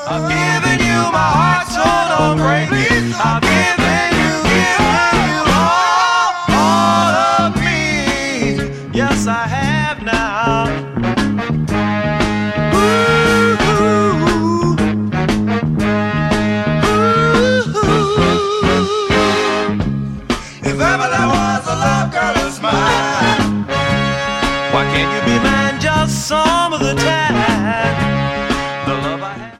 I've given you my heart, so don't break it. I've given you all of me. Yes, I have now. If ever there was a love, girl, it's mine. Why can't you be mine just some of the time?